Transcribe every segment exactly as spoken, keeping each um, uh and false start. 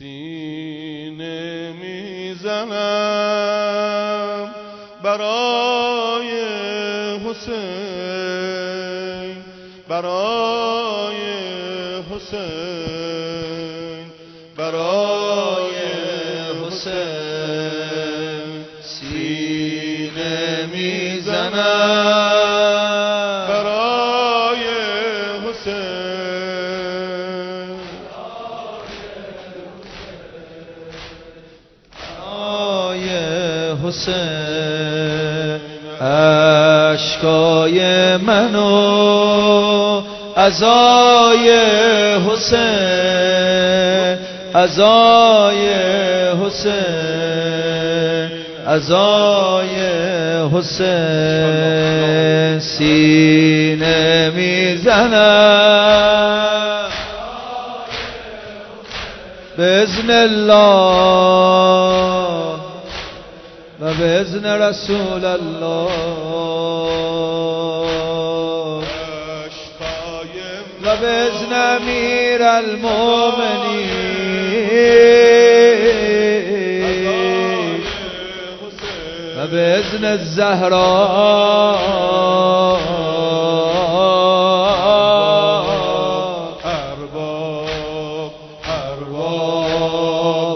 سینه میزنم برای حسین، برای حسین، برای حسین. سینه میزنم برای حسین، برای حسین. اشکای منو عزای حسین، عزای حسین، عزای حسین. سینه میزنم بإذن الله و بإذن رسول الله و بإذن امیر المؤمنین و بإذن الزهراء. ارباب ارباب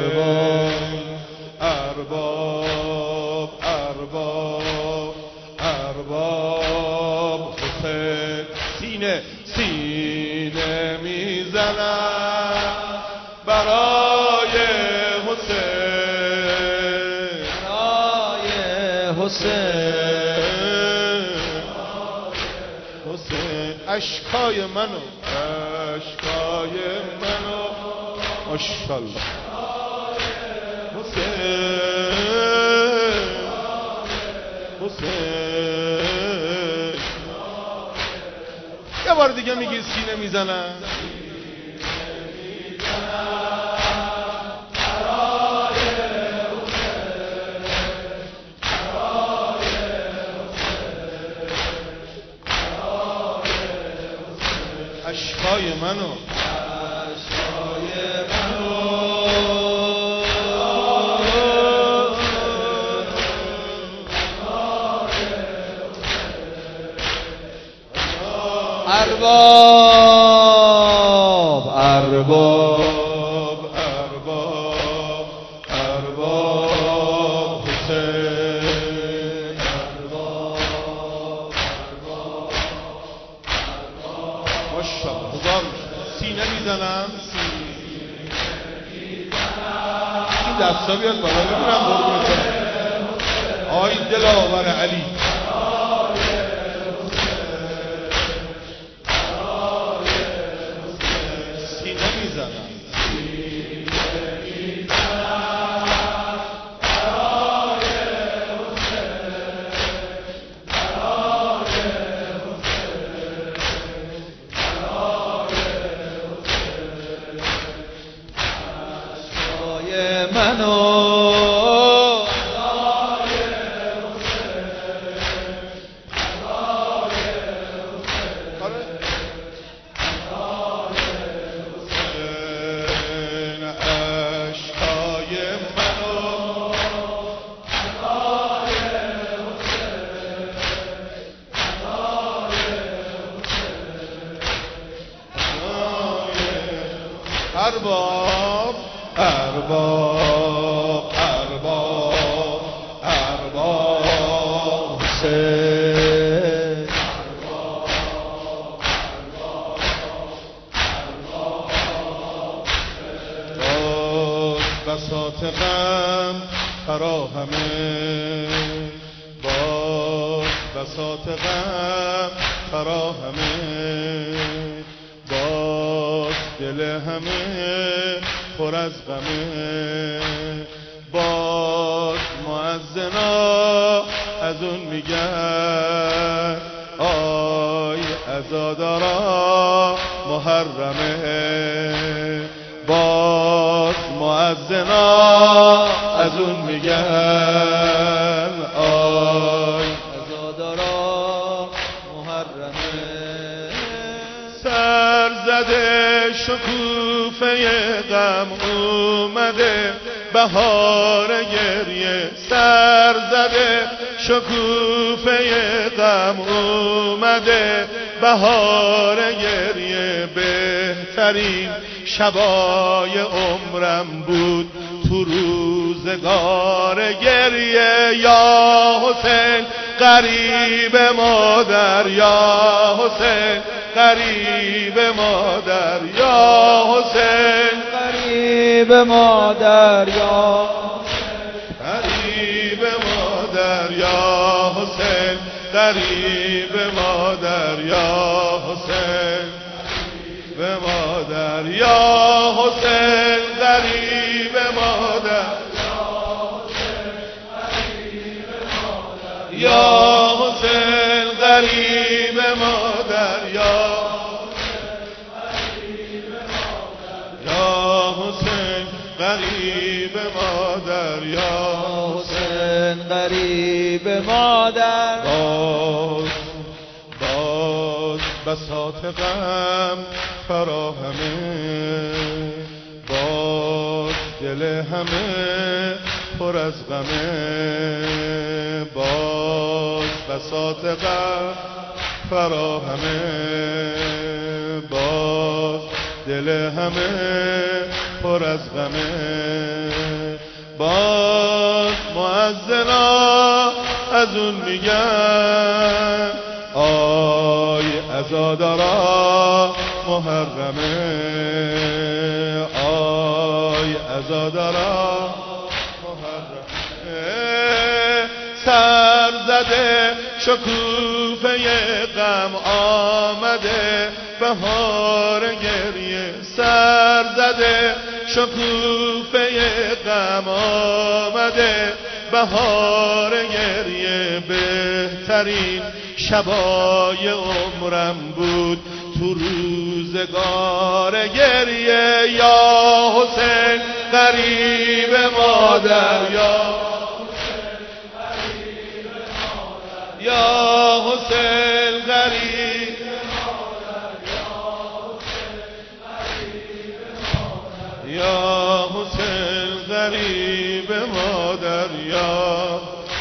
ارباب ارباب ارباب حسین. سینه سینه میزنم برای حسین، برای حسین. حسین. اشکای منو اشکای منو ماشاءالله حسین، حسین. یه بار دیگه میگی سینه میزنم اشکای منو اشکای منو ارباب ارباب ارباب ارباب حسین. ارباب ماشاءالله هزار سینه میزنم. این دستا بیاد بالا ببینم قربونت برم. آی دلاور علی سینه میزنم منو ارباب ارباب ارباب ارباب حسین. باز بساط غم فراهمه، باز بساط غم فراهمه، باز دل همه پر از غمه، باز مؤذنا از اون میگن آی عزادارا محرمه، باز مؤذنا از اون میگن آی عزادارا محرمه. سر زده شکوفه غم اومده، بهار گریه سر زده. شکوفه غم اومده، بهار گریه. بهترین شبای عمرم بود تو روزگار گریه. یا حسین غریب مادر، یا حسین غریب مادر، یا حسین غریب مادر، یا غریب مادر، یا حسین غریب مادر، یا حسین به مادر، یا حسین غریب مادر، یا حسین غریب مادر، یا حسین غریب مادر، یا حسین غریب مادر. باز باز بساط غم فراهمه، باز دل همه پر از غمه. باز بساط غم فراهمه، باز دل همه پر از غمه. باز مؤذنا از اون میگن آی عزادارا محرمه، آی عزادارا محرمه. سر زده شکوفه غم آمده، بهار گریه سر زده. شکوفه غم آمده، بهار گریه. بهترین شبای عمرم بود تو روزگار گریه. یا حسین غریب مادر، یا یا حسین غریب یا حسین غریب مادر، یا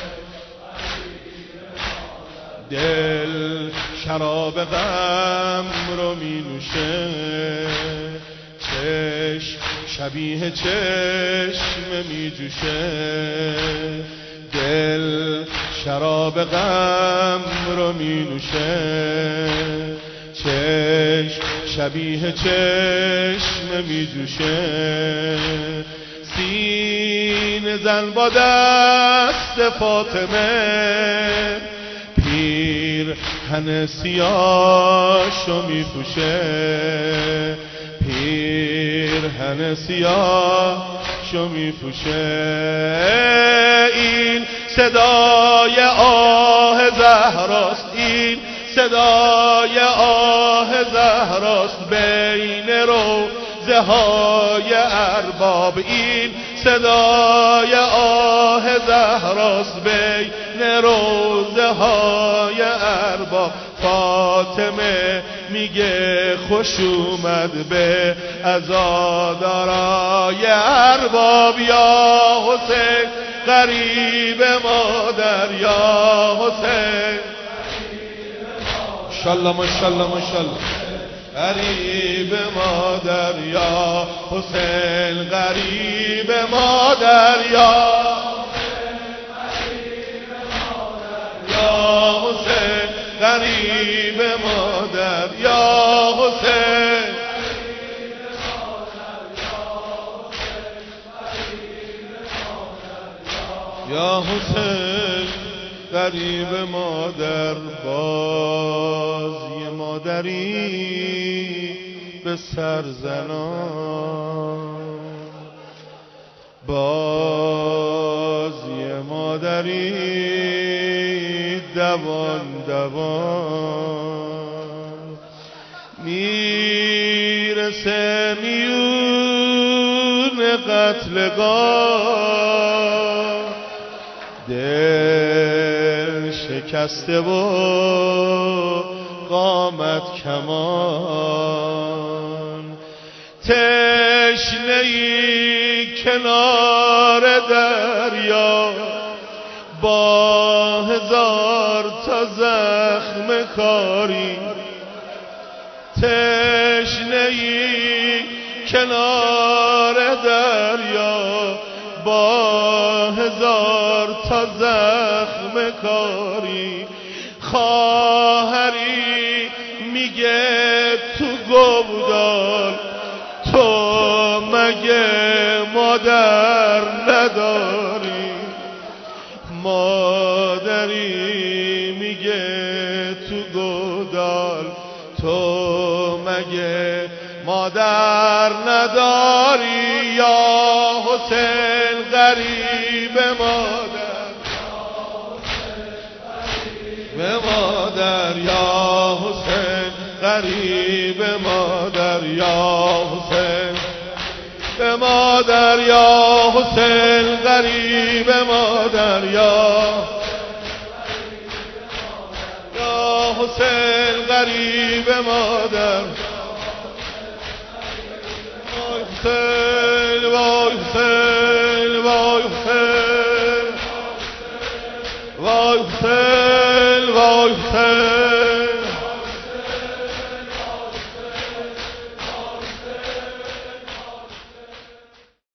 دل شراب غم رو می نوشه، چشم شبیه چشم می جوشه. دل شراب غم رو می نوشه، چشم شبیه چشم می جوشه. سینه زن با دست فاطمه، پیر هن سیاهشو می پوشه، پیر هن سیاهشو می پوشه. این صدای آه زهراست، این صدای آه زهراست بین روضه های ارباب. این صدای آه زهراست بین روضه های ارباب. فاطمه میگه خوش اومد به عزادارای ارباب. یا حسین غریب مادر، یا حسین ماشاءالله ماشاءالله ماشاءالله غریب مادر، یا حسین غریب مادر، یا یا حسین غریب مادر، یا حسین یا حسین غریب مادر. باز یه مادری به سر زنان، باز یه مادری دوان دوان. میرسه میون قتلگاه، دل شکسته و قامت کمان. ای کنار دریا با هزار تا زخم کاری، تشنه ای کنار دریا با هزار تا زخم کاری، خواهری میگه تو گودال تو مگه مادر نداری، مادری میگه تو گودال تو مگه مادر نداری، یا حسین غریب مادر به مادر، یا حسین غریب مادر، یا حسین به مادر، یا حسین غریب مادر، یا یا حسین غریب مادر، وای حسین وای حسین وای حسین وای حسین وای حسین